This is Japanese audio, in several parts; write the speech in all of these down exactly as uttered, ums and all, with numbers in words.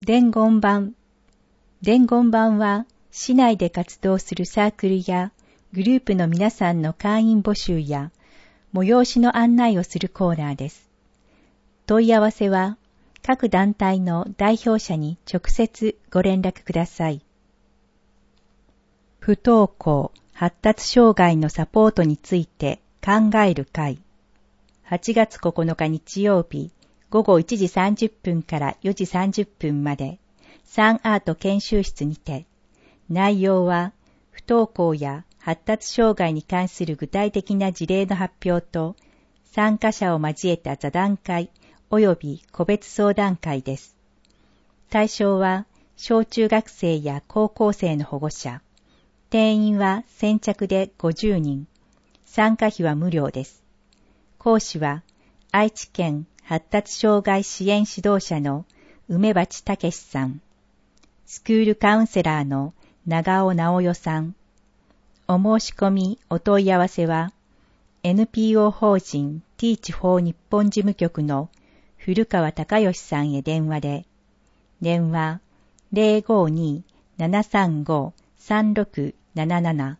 伝言板。伝言板は、市内で活動するサークルやグループの皆さんの会員募集や催しの案内をするコーナーです。問い合わせは、各団体の代表者に直接ご連絡ください。不登校、発達障害のサポートについて考える会。はちがつここのか日曜日、ごごいちじさんじゅっぷんからよじさんじゅっぷんまで、サンアート研修室にて、内容は不登校や発達障害に関する具体的な事例の発表と、参加者を交えた座談会及び個別相談会です。対象は小中学生や高校生の保護者。定員は先着でごじゅうにん。参加費は無料です。講師は愛知県発達障害支援指導者の梅鉢武さん。スクールカウンセラーの長尾直代さん。お申し込みお問い合わせは エヌピーオー 法人 Teach for 日本事務局の古川隆義さんへ電話で、電話 ゼロごにーななさんごさんろくなななな。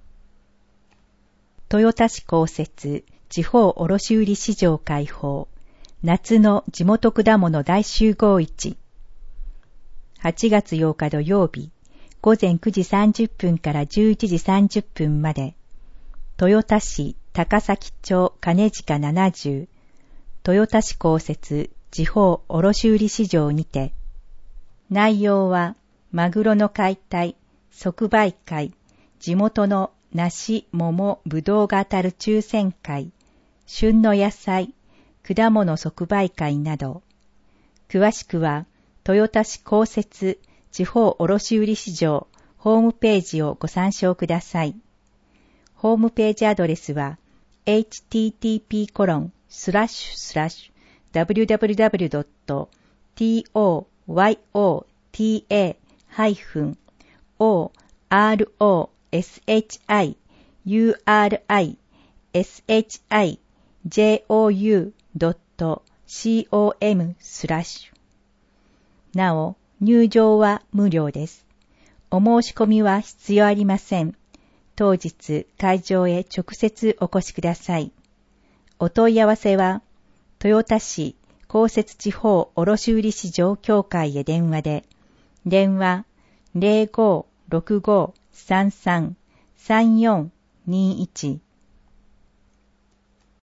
豊田市公設地方卸売市場開放、夏の地元果物大集合市。はちがつようか土曜日、ごぜんくじさんじゅっぷんからじゅういちじさんじゅっぷんまで、豊田市高崎町金近ななじゅう、豊田市公設地方卸売市場にて、内容はマグロの解体、即売会、地元の梨、桃、ぶどうが当たる抽選会、旬の野菜、果物即売会など、詳しくは豊田市公設地方卸売市場ホームページをご参照ください。ホームページアドレスは エイチティーティーピーコロンスラッシュスラッシュダブリューダブリューダブリュードットトヨタハイフンオーアールオーエスエイチアイユーアールアイエスエイチアイジェイオーユードットコム スラッシュ。なお、入場は無料です。お申し込みは必要ありません。当日会場へ直接お越しください。お問い合わせは、豊田市公設地方卸売市場協会へ電話で、電話 ゼロごろくごさんさんさんよんにいち